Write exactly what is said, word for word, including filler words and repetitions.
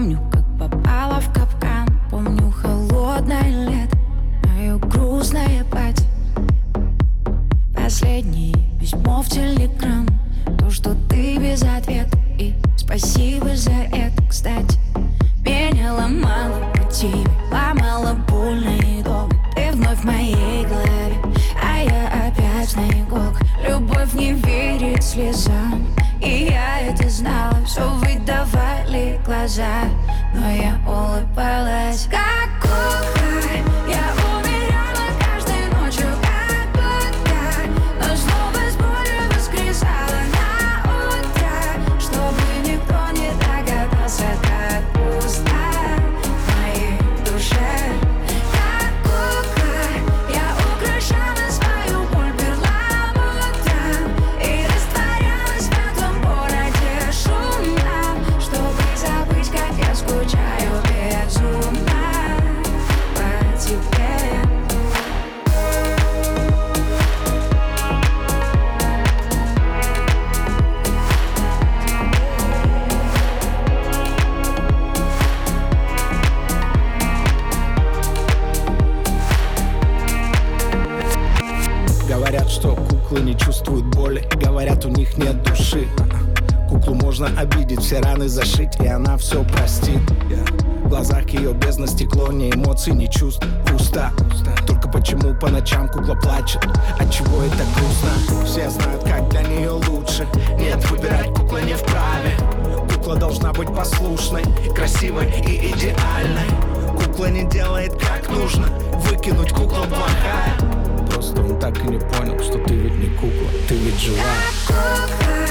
помню, как попала в капкан. Помню холодное лето, мое грустное платье, последнее письмо в телеграм, то, что ты без ответа. И спасибо за это, кстати. Меня ломало по тебе, ломало больно и долго. Ты вновь в моей голове, а я опять на иголках. Любовь не верит слезам, и я это знала. Все выдавали глаза, но я улыбалась как кукла. Я умирала каждой ночью как будто, но снова с болью воскресала на утро, чтобы никто не догадался, как пусто в моей душе. Как кукла я украшала свою боль перламутром и растворялась в этом городе шумном, чтобы забыть, как я скучаю безумно по тебе. Говорят, что куклы не чувствуют боли, говорят, у них нет души. Куклу можно обидеть, все раны зашить, и она все простит. В глазах ее бездна стекло, ни эмоций, ни чувств, пусто. Только почему по ночам кукла плачет, отчего это грустно? Все знают, как для нее лучше. Нет, выбирать кукла не вправе. Кукла должна быть послушной, красивой и идеальной. Кукла не делает как нужно, выкинуть кукла плохая. Просто он так и не понял, что ты ведь не кукла, ты ведь живая. Как кукла